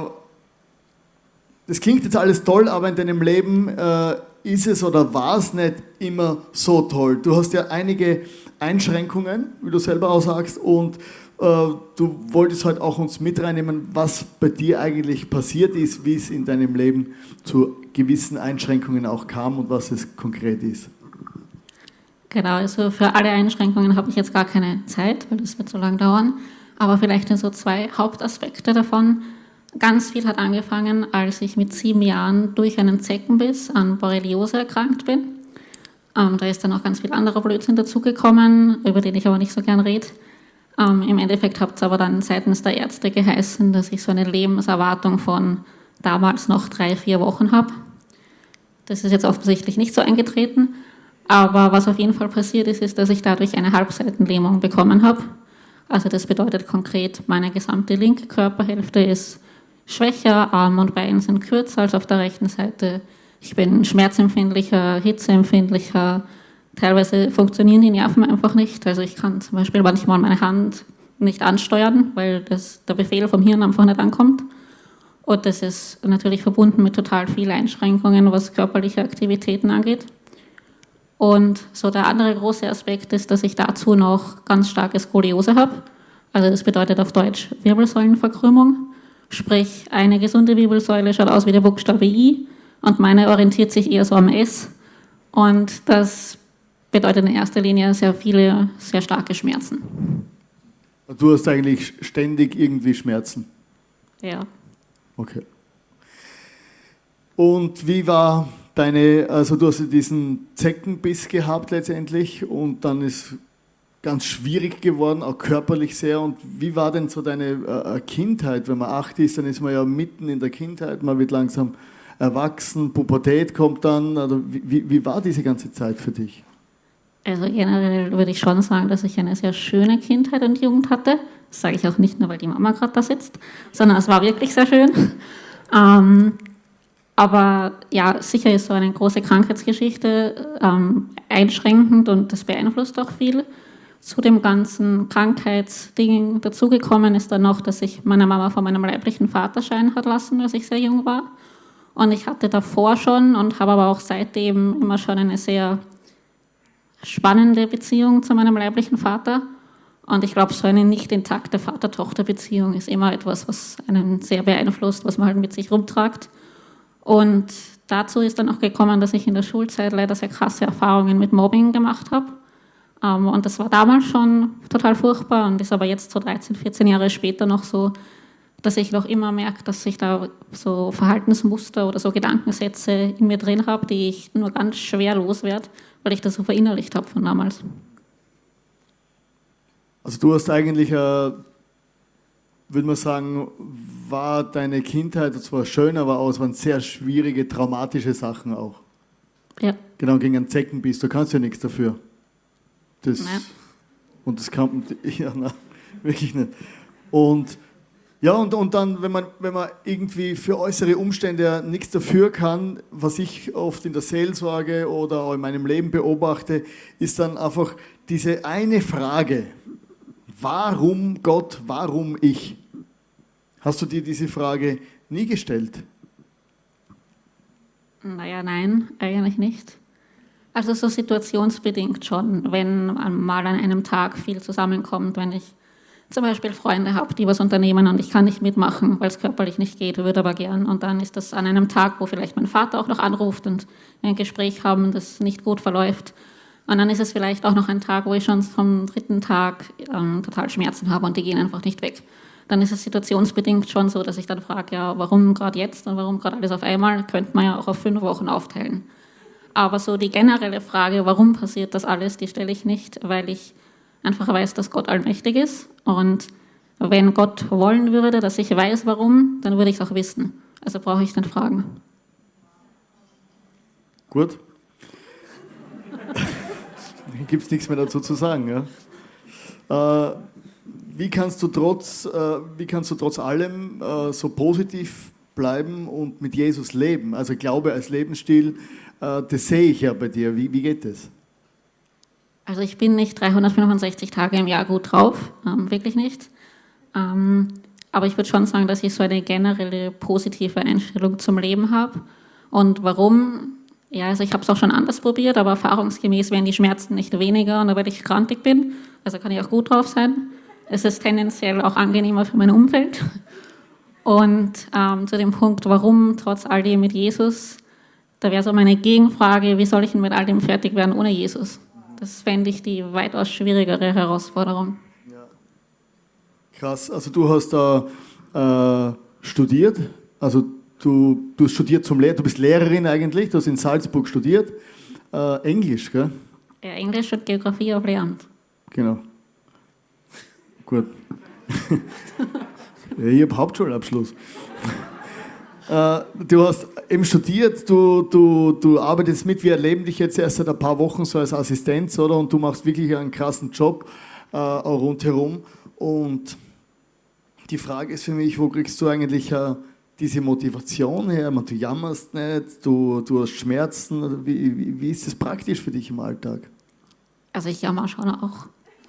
das klingt jetzt alles toll, aber in deinem Leben äh, ist es oder war es nicht immer so toll. Du hast ja einige Einschränkungen, wie du selber auch sagst, und äh, du wolltest heute auch uns mit reinnehmen, was bei dir eigentlich passiert ist, wie es in deinem Leben zu gewissen Einschränkungen auch kam und was es konkret ist.
Genau, also für alle Einschränkungen habe ich jetzt gar keine Zeit, weil das wird so lange dauern, aber vielleicht so zwei Hauptaspekte davon. Ganz viel hat angefangen, als ich mit sieben Jahren durch einen Zeckenbiss an Borreliose erkrankt bin. Ähm, da ist dann auch ganz viel anderer Blödsinn dazugekommen, über den ich aber nicht so gern rede. Ähm, Im Endeffekt hat es aber dann seitens der Ärzte geheißen, dass ich so eine Lebenserwartung von damals noch drei, vier Wochen habe. Das ist jetzt offensichtlich nicht so eingetreten. Aber was auf jeden Fall passiert ist, ist, dass ich dadurch eine Halbseitenlähmung bekommen habe. Also das bedeutet konkret, meine gesamte linke Körperhälfte ist schwächer, Arm und Bein sind kürzer als auf der rechten Seite. Ich bin schmerzempfindlicher, hitzeempfindlicher. Teilweise funktionieren die Nerven einfach nicht. Also ich kann zum Beispiel manchmal meine Hand nicht ansteuern, weil das, der Befehl vom Hirn einfach nicht ankommt. Und das ist natürlich verbunden mit total vielen Einschränkungen, was körperliche Aktivitäten angeht. Und so der andere große Aspekt ist, dass ich dazu noch ganz starke Skoliose habe. Also das bedeutet auf Deutsch Wirbelsäulenverkrümmung. Sprich, eine gesunde Wirbelsäule schaut aus wie der Buchstabe I und meine orientiert sich eher so am S. Und das bedeutet in erster Linie sehr viele, sehr starke Schmerzen.
Du hast eigentlich ständig irgendwie Schmerzen?
Ja.
Okay. Und wie war deine, also du hast diesen Zeckenbiss gehabt letztendlich und dann ist ganz schwierig geworden, auch körperlich sehr. Und wie war denn so deine äh, Kindheit? Wenn man acht ist, dann ist man ja mitten in der Kindheit, man wird langsam erwachsen, Pubertät kommt dann. Also wie, wie war diese ganze Zeit für dich?
Also generell würde ich schon sagen, dass ich eine sehr schöne Kindheit und Jugend hatte. Das sage ich auch nicht nur, weil die Mama gerade da sitzt, sondern es war wirklich sehr schön. Ähm, aber ja, sicher ist so eine große Krankheitsgeschichte ähm, einschränkend und das beeinflusst auch viel. Zu dem ganzen Krankheitsding dazugekommen ist dann noch, dass ich meine Mama von meinem leiblichen Vater scheiden hat lassen, als ich sehr jung war. Und ich hatte davor schon und habe aber auch seitdem immer schon eine sehr spannende Beziehung zu meinem leiblichen Vater. Und ich glaube, so eine nicht intakte Vater-Tochter-Beziehung ist immer etwas, was einen sehr beeinflusst, was man halt mit sich rumtragt. Und dazu ist dann auch gekommen, dass ich in der Schulzeit leider sehr krasse Erfahrungen mit Mobbing gemacht habe. Und das war damals schon total furchtbar und ist aber jetzt so dreizehn, vierzehn Jahre später noch so, dass ich noch immer merke, dass ich da so Verhaltensmuster oder so Gedankensätze in mir drin habe, die ich nur ganz schwer loswerde, weil ich das so verinnerlicht habe von damals.
Also du hast eigentlich, äh, würde man sagen, war deine Kindheit zwar schön, aber auch, es waren sehr schwierige, traumatische Sachen auch.
Ja.
Genau, gegen einen Zeckenbiss, du kannst ja nichts dafür. Das,
Nein.
Und das kann, ja, nein, wirklich nicht. Und ja, und, und dann, wenn man, wenn man irgendwie für äußere Umstände nichts dafür kann, was ich oft in der Seelsorge oder auch in meinem Leben beobachte, ist dann einfach diese eine Frage: Warum Gott, warum ich? Hast du dir diese Frage nie gestellt?
Naja, nein, eigentlich nicht. Also so situationsbedingt schon, wenn mal an einem Tag viel zusammenkommt, wenn ich zum Beispiel Freunde habe, die was unternehmen und ich kann nicht mitmachen, weil es körperlich nicht geht, würde aber gern. Und dann ist das an einem Tag, wo vielleicht mein Vater auch noch anruft und wir ein Gespräch haben, das nicht gut verläuft. Und dann ist es vielleicht auch noch ein Tag, wo ich schon vom dritten Tag ähm, total Schmerzen habe und die gehen einfach nicht weg. Dann ist es situationsbedingt schon so, dass ich dann frage, ja, warum gerade jetzt und warum gerade alles auf einmal, könnte man ja auch auf fünf Wochen aufteilen. Aber so die generelle Frage, warum passiert das alles, die stelle ich nicht, weil ich einfach weiß, dass Gott allmächtig ist. Und wenn Gott wollen würde, dass ich weiß, warum, dann würde ich es auch wissen. Also brauche ich nicht fragen.
Gut. Gibt es nichts mehr dazu zu sagen. Ja? Äh, wie, kannst du trotz, äh, wie kannst du trotz allem äh, so positiv bleiben und mit Jesus leben? Also Glaube als Lebensstil, äh, das sehe ich ja bei dir. Wie, wie geht das?
Also ich bin nicht dreihundertfünfundsechzig Tage im Jahr gut drauf, ähm, wirklich nicht. Ähm, aber ich würde schon sagen, dass ich so eine generelle positive Einstellung zum Leben habe. Und warum? Ja, also ich habe es auch schon anders probiert, aber erfahrungsgemäß werden die Schmerzen nicht weniger, nur weil ich krantig bin. Also kann ich auch gut drauf sein. Es ist tendenziell auch angenehmer für mein Umfeld. Und ähm, zu dem Punkt, warum trotz all dem mit Jesus, da wäre so meine Gegenfrage, wie soll ich denn mit all dem fertig werden ohne Jesus? Das fände ich die weitaus schwierigere Herausforderung.
Ja. Krass, also du hast da äh, studiert, also du, du hast studiert zum Lehrer, du bist Lehrerin eigentlich, du hast in Salzburg studiert, äh, Englisch, gell?
Ja, Englisch und Geografie auf Lehramt.
Genau. Gut. Ja, ich habe Hauptschulabschluss. äh, du hast eben studiert, du, du, du arbeitest mit, wir erleben dich jetzt erst seit ein paar Wochen so als Assistenz, oder? Und du machst wirklich einen krassen Job äh, auch rundherum. Und die Frage ist für mich, wo kriegst du eigentlich äh, diese Motivation her? Du jammerst nicht, du, du hast Schmerzen. Wie, wie, wie ist das praktisch für dich im Alltag?
Also ich jammer schon auch.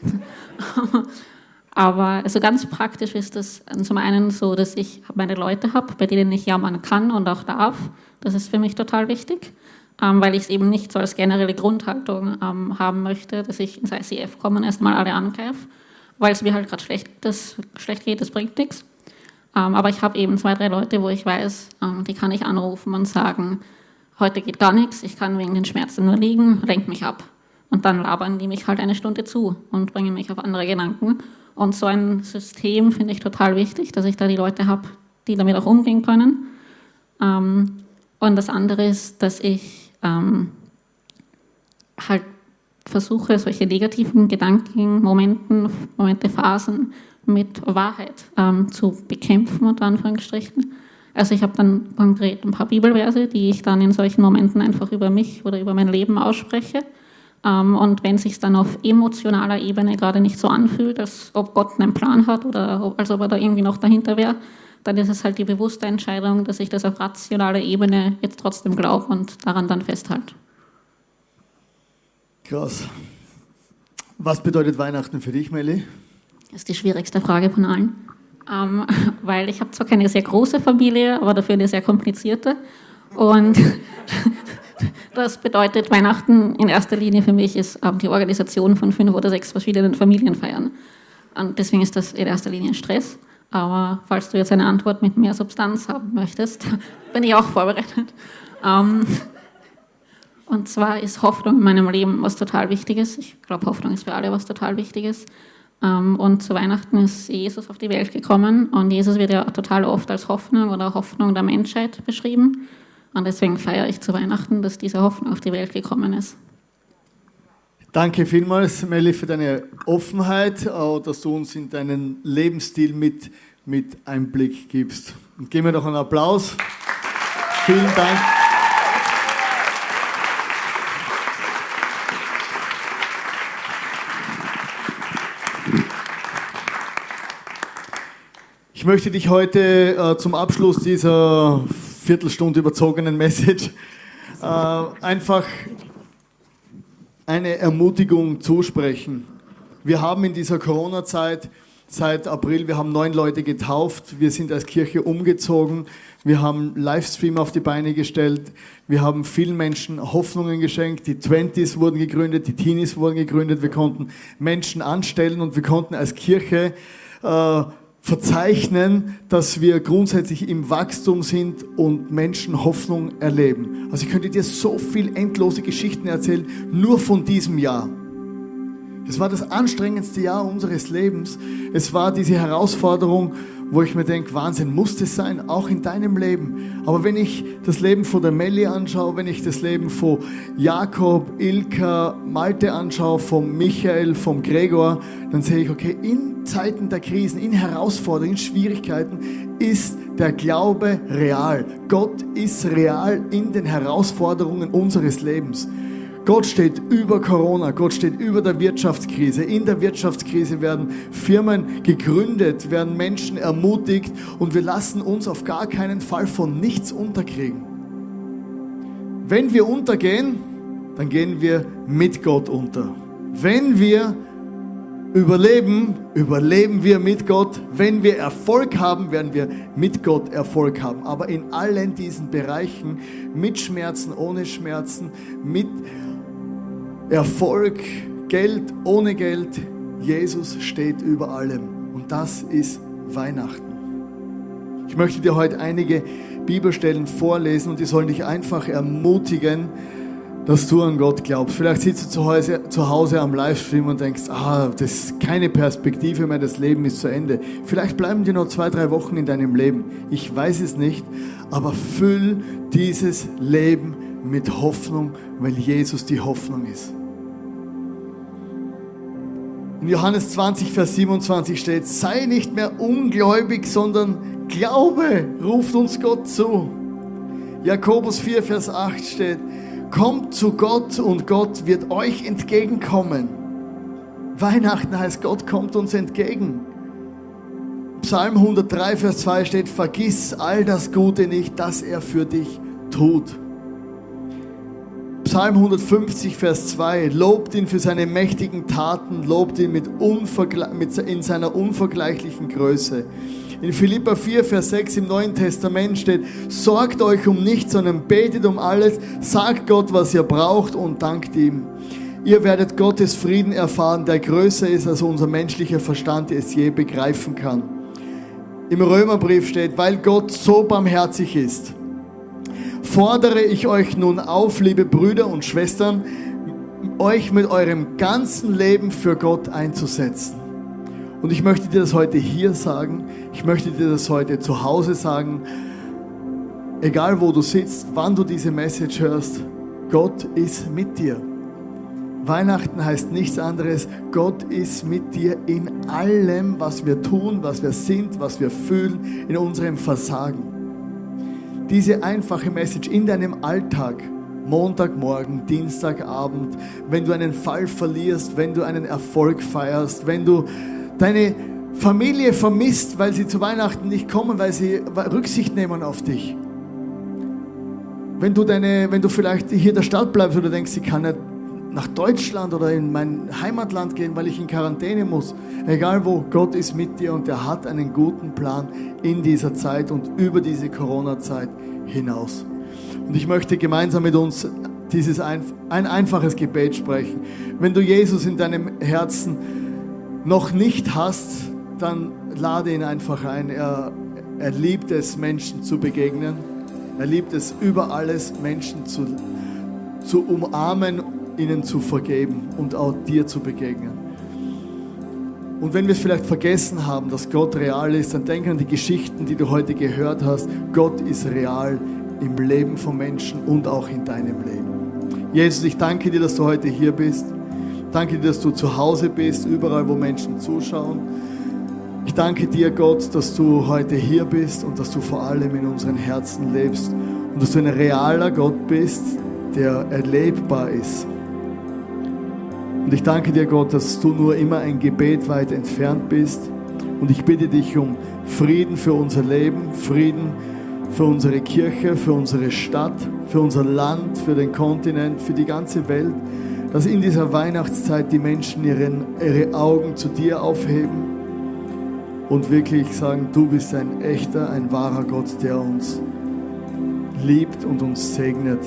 Aber also ganz praktisch ist es zum einen so, dass ich meine Leute habe, bei denen ich jammern kann und auch darf. Das ist für mich total wichtig, ähm, weil ich es eben nicht so als generelle Grundhaltung ähm, haben möchte, dass ich ins I C F komme und erstmal alle angreife, weil es mir halt gerade schlecht, schlecht geht, das bringt nichts. Ähm, aber ich habe eben zwei, drei Leute, wo ich weiß, ähm, die kann ich anrufen und sagen, heute geht gar nichts, ich kann wegen den Schmerzen nur liegen, lenk mich ab. Und dann labern die mich halt eine Stunde zu und bringen mich auf andere Gedanken. Und so ein System finde ich total wichtig, dass ich da die Leute habe, die damit auch umgehen können. Ähm, und das andere ist, dass ich ähm, halt versuche, solche negativen Gedanken, Momenten, Momente, Phasen mit Wahrheit ähm, zu bekämpfen, unter Anführungsstrichen. Also ich habe dann konkret ein paar Bibelverse, die ich dann in solchen Momenten einfach über mich oder über mein Leben ausspreche. Und wenn es sich dann auf emotionaler Ebene gerade nicht so anfühlt, als ob Gott einen Plan hat oder als ob er da irgendwie noch dahinter wäre, dann ist es halt die bewusste Entscheidung, dass ich das auf rationaler Ebene jetzt trotzdem glaube und daran dann festhalte.
Krass. Was bedeutet Weihnachten für dich, Melli?
Das ist die schwierigste Frage von allen. Ähm, weil ich habe zwar keine sehr große Familie, aber dafür eine sehr komplizierte. Und das bedeutet, Weihnachten in erster Linie für mich ist ähm, die Organisation von fünf oder sechs verschiedenen Familienfeiern. Und deswegen ist das in erster Linie Stress. Aber falls du jetzt eine Antwort mit mehr Substanz haben möchtest, bin ich auch vorbereitet. Ähm, und zwar ist Hoffnung in meinem Leben was total Wichtiges. Ich glaube, Hoffnung ist für alle was total Wichtiges. Ähm, und zu Weihnachten ist Jesus auf die Welt gekommen. Und Jesus wird ja total oft als Hoffnung oder Hoffnung der Menschheit beschrieben. Und deswegen feiere ich zu Weihnachten, dass diese Hoffnung auf die Welt gekommen ist.
Danke vielmals, Melli, für deine Offenheit, auch dass du uns in deinen Lebensstil mit, mit Einblick gibst. Und geben wir noch einen Applaus. Vielen Dank. Ich möchte dich heute äh, zum Abschluss dieser Viertelstunde überzogenen Message äh, einfach eine Ermutigung zusprechen. Wir haben in dieser Corona-Zeit seit April, wir haben neun Leute getauft, wir sind als Kirche umgezogen, wir haben Livestream auf die Beine gestellt, wir haben vielen Menschen Hoffnungen geschenkt, die Twenties wurden gegründet, die Teenies wurden gegründet, wir konnten Menschen anstellen und wir konnten als Kirche äh, verzeichnen, dass wir grundsätzlich im Wachstum sind und Menschen Hoffnung erleben. Also ich könnte dir so viel endlose Geschichten erzählen, nur von diesem Jahr. Es war das anstrengendste Jahr unseres Lebens. Es war diese Herausforderung, wo ich mir denke, Wahnsinn, muss das sein, auch in deinem Leben. Aber wenn ich das Leben von der Melli anschaue, wenn ich das Leben von Jakob, Ilka, Malte anschaue, von Michael, vom Gregor, dann sehe ich, okay, in Zeiten der Krisen, in Herausforderungen, in Schwierigkeiten ist der Glaube real. Gott ist real in den Herausforderungen unseres Lebens. Gott steht über Corona, Gott steht über der Wirtschaftskrise. In der Wirtschaftskrise werden Firmen gegründet, werden Menschen ermutigt und wir lassen uns auf gar keinen Fall von nichts unterkriegen. Wenn wir untergehen, dann gehen wir mit Gott unter. Wenn wir überleben, überleben wir mit Gott. Wenn wir Erfolg haben, werden wir mit Gott Erfolg haben. Aber in allen diesen Bereichen, mit Schmerzen, ohne Schmerzen, mit Erfolg, Geld, ohne Geld, Jesus steht über allem. Und das ist Weihnachten. Ich möchte dir heute einige Bibelstellen vorlesen und die sollen dich einfach ermutigen, dass du an Gott glaubst. Vielleicht sitzt du zu Hause, zu Hause am Livestream und denkst, ah, das ist keine Perspektive mehr, das Leben ist zu Ende. Vielleicht bleiben dir noch zwei, drei Wochen in deinem Leben. Ich weiß es nicht, aber füll dieses Leben mit Hoffnung, weil Jesus die Hoffnung ist. In Johannes zwanzig, Vers siebenundzwanzig steht, sei nicht mehr ungläubig, sondern Glaube ruft uns Gott zu. Jakobus vier, Vers acht steht, kommt zu Gott und Gott wird euch entgegenkommen. Weihnachten heißt, Gott kommt uns entgegen. Psalm hundertdrei, Vers zwei steht, vergiss all das Gute nicht, das er für dich tut. Psalm hundertfünfzig, Vers zwei, lobt ihn für seine mächtigen Taten, lobt ihn mit unvergle- mit in seiner unvergleichlichen Größe. In Philipper vier, Vers sechs im Neuen Testament steht, sorgt euch um nichts, sondern betet um alles, sagt Gott, was ihr braucht und dankt ihm. Ihr werdet Gottes Frieden erfahren, der größer ist, als unser menschlicher Verstand es je begreifen kann. Im Römerbrief steht, weil Gott so barmherzig ist, fordere ich euch nun auf, liebe Brüder und Schwestern, euch mit eurem ganzen Leben für Gott einzusetzen. Und ich möchte dir das heute hier sagen, ich möchte dir das heute zu Hause sagen, egal wo du sitzt, wann du diese Message hörst, Gott ist mit dir. Weihnachten heißt nichts anderes, Gott ist mit dir in allem, was wir tun, was wir sind, was wir fühlen, in unserem Versagen. Diese einfache Message in deinem Alltag, Montagmorgen, Dienstagabend, wenn du einen Fall verlierst, wenn du einen Erfolg feierst, wenn du deine Familie vermisst, weil sie zu Weihnachten nicht kommen, weil sie Rücksicht nehmen auf dich. Wenn du, deine, wenn du vielleicht hier in der Stadt bleibst oder denkst, ich kann nicht nach Deutschland oder in mein Heimatland gehen, weil ich in Quarantäne muss. Egal wo, Gott ist mit dir und er hat einen guten Plan in dieser Zeit und über diese Corona-Zeit hinaus. Und ich möchte gemeinsam mit uns dieses ein, ein einfaches Gebet sprechen. Wenn du Jesus in deinem Herzen noch nicht hast, dann lade ihn einfach ein. Er, er liebt es, Menschen zu begegnen. Er liebt es, über alles Menschen zu, zu umarmen, ihnen zu vergeben und auch dir zu begegnen. Und wenn wir es vielleicht vergessen haben, dass Gott real ist, dann denk an die Geschichten, die du heute gehört hast. Gott ist real im Leben von Menschen und auch in deinem Leben. Jesus, ich danke dir, dass du heute hier bist. Danke dir, dass du zu Hause bist, überall, wo Menschen zuschauen. Ich danke dir, Gott, dass du heute hier bist und dass du vor allem in unseren Herzen lebst und dass du ein realer Gott bist, der erlebbar ist. Und ich danke dir, Gott, dass du nur immer ein Gebet weit entfernt bist. Und ich bitte dich um Frieden für unser Leben, Frieden für unsere Kirche, für unsere Stadt, für unser Land, für den Kontinent, für die ganze Welt, dass in dieser Weihnachtszeit die Menschen ihren, ihre Augen zu dir aufheben und wirklich sagen, du bist ein echter, ein wahrer Gott, der uns liebt und uns segnet.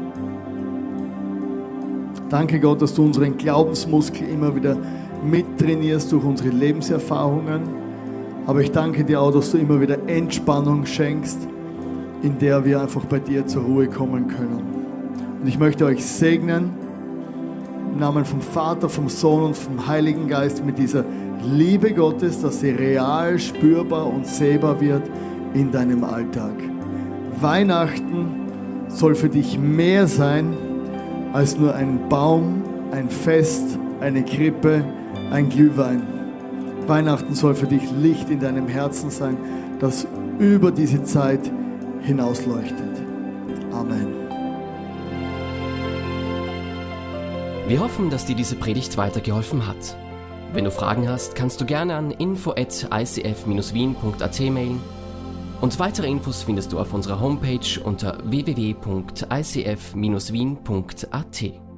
Danke Gott, dass du unseren Glaubensmuskel immer wieder mittrainierst durch unsere Lebenserfahrungen. Aber ich danke dir auch, dass du immer wieder Entspannung schenkst, in der wir einfach bei dir zur Ruhe kommen können. Und ich möchte euch segnen, im Namen vom Vater, vom Sohn und vom Heiligen Geist mit dieser Liebe Gottes, dass sie real, spürbar und sehbar wird in deinem Alltag. Weihnachten soll für dich mehr sein als nur ein Baum, ein Fest, eine Krippe, ein Glühwein. Weihnachten soll für dich Licht in deinem Herzen sein, das über diese Zeit hinausleuchtet. Amen.
Wir hoffen, dass dir diese Predigt weitergeholfen hat. Wenn du Fragen hast, kannst du gerne an info at i c f dash wien punkt a t mailen. Und weitere Infos findest du auf unserer Homepage unter w w w punkt i c f dash wien punkt a t.